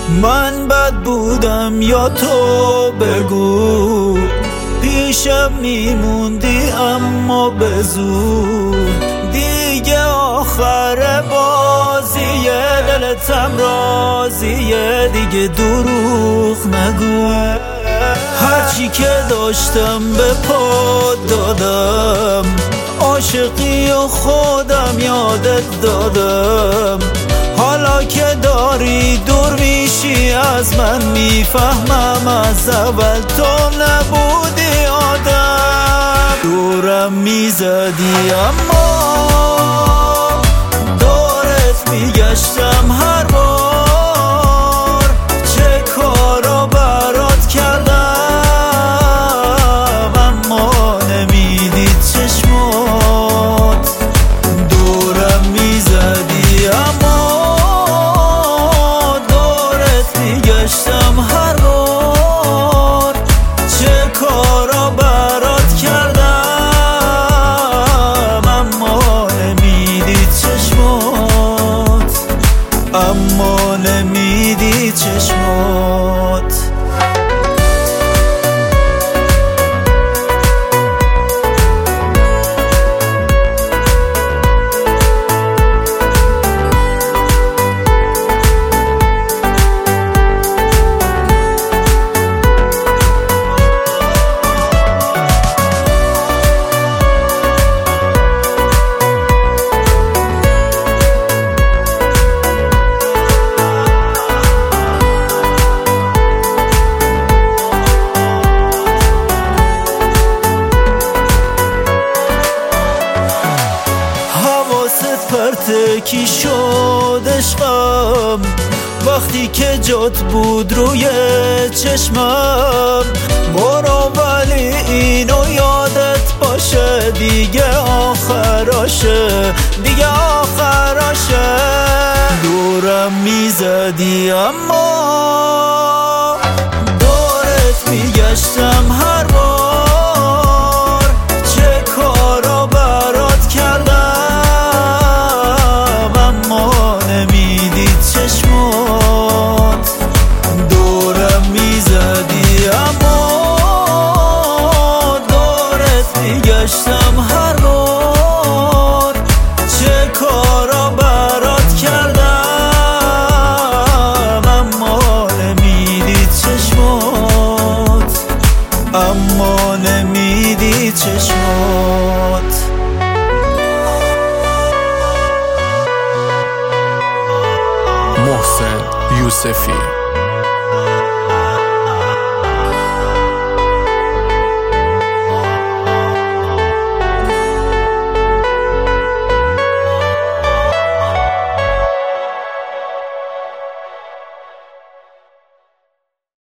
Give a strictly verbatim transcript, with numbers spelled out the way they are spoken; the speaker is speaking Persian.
من بد بودم یا تو بگو، پیشم میموندی اما به زور. دیگه آخر بازیه، دلتم راضیه، دیگه دروغ نگو. هرچی که داشتم به پات دادم، عاشقی و خودم یادت دادم. حالا که داری دور میشی از من، میفهمم از اول تو نبودی آدم. دورم میزدی اما دورت میگشتم هر بار. چه کارا برات کردم اما نمیدید چشمات. دورم میزدی اما دورت میگشتم هر بار. چه کارا برات کردم اما نمیدید چشمات، اما نمیدید چشمات. پرتکی شد عشقم وقتی که جات بود روی چشمم. برو ولی اینو یادت باشه، دیگه آخراشه، دیگه آخراشه. دورم میزدی اما دورت میگشتم هر بار. چه کارا برات کردم چشمات. دورم میزدی اما دورت میگشتم هر بار. چه کارا برات کردم اما نمیدید چشمات، اما نمیدید چشمات. محسن یوسفی